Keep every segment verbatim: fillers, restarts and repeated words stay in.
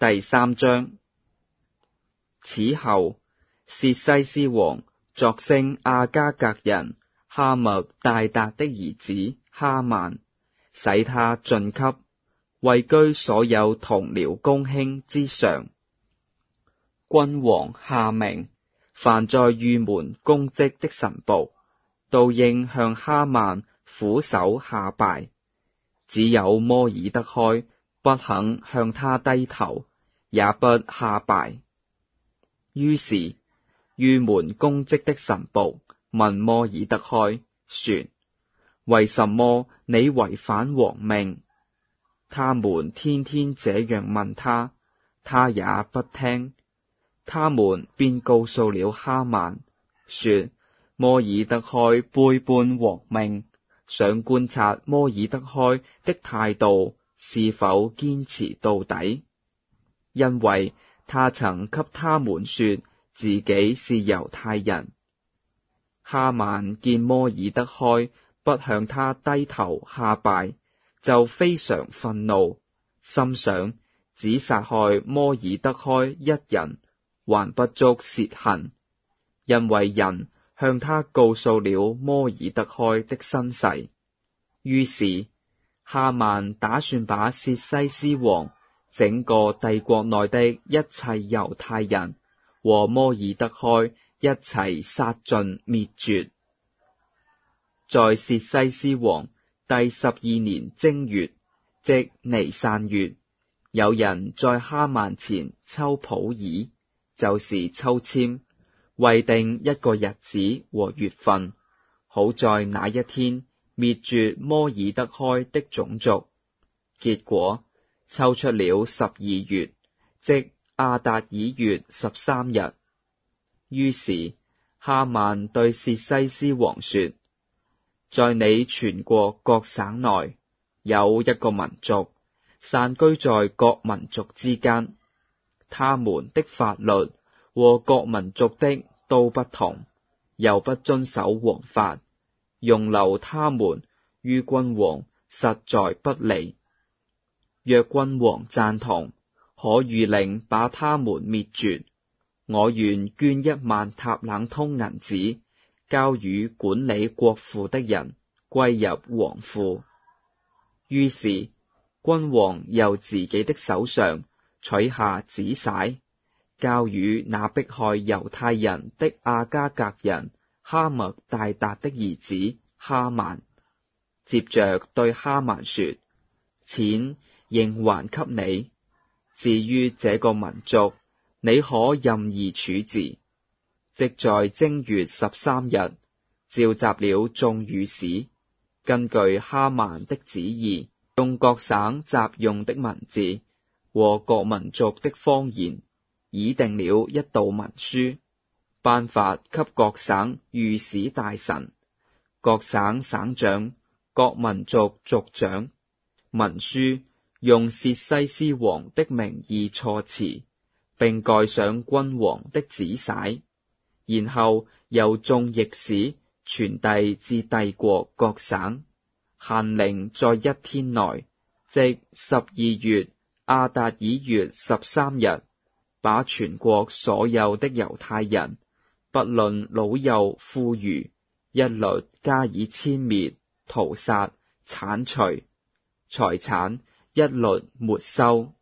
第三章。此後，薛西斯王擢升亞加格人哈默大達的兒子哈曼，使他晉級，位居所有同僚公卿之上。君王下命，凡在御門供職的臣僕，都應向哈曼俯首下拜，只有摩爾德開不肯向他低頭，也不下拜。於是御門供職的臣僕問摩爾德開說：為什麼你違反王命？他們天天這樣問他，他也不聽。他們便告訴了哈曼，說摩爾德開背叛王命，想觀察摩爾德開的態度是否堅持到底，因為他曾給他們說自己是猶太人。哈曼見摩爾德開不向他低頭下拜，就非常憤怒，心想只殺害摩爾德開一人，還不足泄恨，因為人向他告訴了摩爾德開的身世。於是哈曼打算把薛西斯王整個帝國內的一切猶太人和摩爾德開一齊殺盡滅絕。在薛西斯王第十二年正月，即尼散月，有人在哈曼前抽普爾，就是抽籤，為定一個日子和月份，好在那一天滅絕摩爾德開的種族。結果抽出了十二月，即亞達爾月十三日。於是哈曼對薛西斯王說：在你全國各省內，有一個民族散居在各民族之間，他們的法律和各民族的都不同，又不遵守王法，容留他們於君王實在不利。若君王贊同，可諭令把他們滅絕，我願捐一萬塔冷通銀子，交與管理國庫的人，歸入王庫。於是君王由自己的手上取下子璽，交與那迫害猶太人的亞加格人哈默大達的兒子哈曼，接着對哈曼說：錢應還給你，至於這個民族，你可任意處置。即在正月十三日，召集了眾御史，根據哈曼的旨意，用各省雜用的文字和各民族的方言，擬定了一道文書，頒發給各省御史大臣、各省省長、各民族族長。文書用薛西斯王的名義措辭，並蓋上君王的子璽，然後由眾驛使傳遞至帝國各省，限令在一天內，即十二月亞達爾月十三日，把全國所有的猶太人，不論老幼婦孺，一律加以殲滅、屠殺、剷除，財產一律沒收。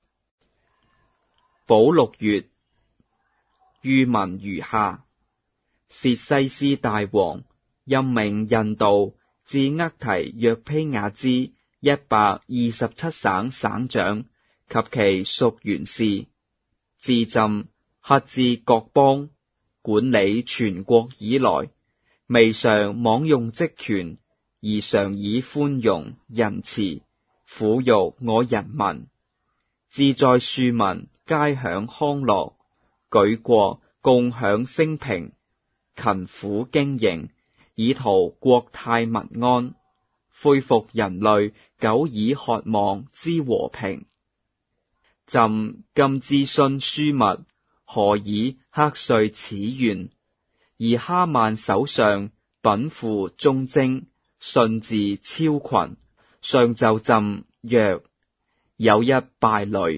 補錄月，諭文如下：薛西斯大王任命印度至厄提約丕雅之一百二十七省省長及其屬員士，自朕轄治各邦，管理全國以來，未嘗妄用職權，而常以寬容仁慈撫育我人民，志在庶民皆享康樂，舉國共享升平，勤苦經營，以圖國泰民安，恢復人類久已渴望之和平。朕今諮詢樞密，何以克遂此願？而哈曼首相稟賦忠貞，信治超群，上奏朕曰：有一敗類，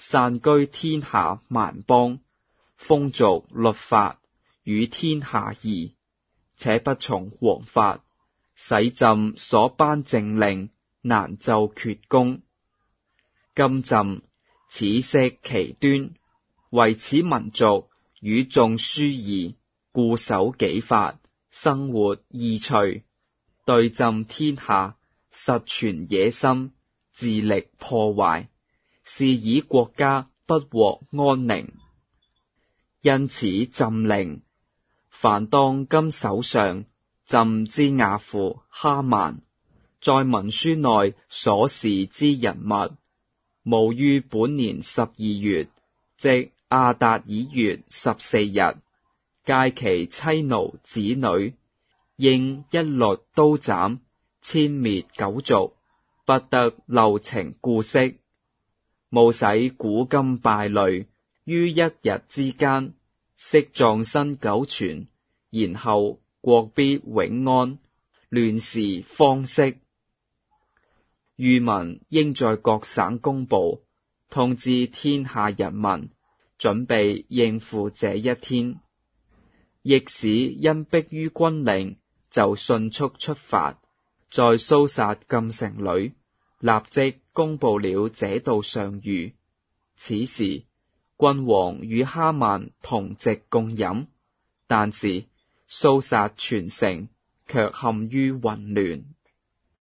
散居天下萬邦，風俗律法與天下異，且不從王法，使朕所頒政令難就厥公。今朕始識其端，為此民族與眾疏異，固守己法，生活意趣，對朕天下實存野心，自力破壞，是以國家不獲安寧。因此朕令，凡當今首相朕之亞父哈曼，在文書內所示之人物，務於本年十二月，即亞達爾月十四日，誡其妻奴子女，應一律刀斬，殲滅九族，不得留情顧惜，務使古今敗類於一日之間，昔壯紳久存，然後國必永安，亂事方息。諭文應在各省公布，通知天下人民，準備應付這一天。驛使因迫於軍令，就迅速出發，在蘇撒禁城裏，立即公布了這道上諭。此時君王與哈曼同席共飲，但是蘇撒全城卻陷於混亂。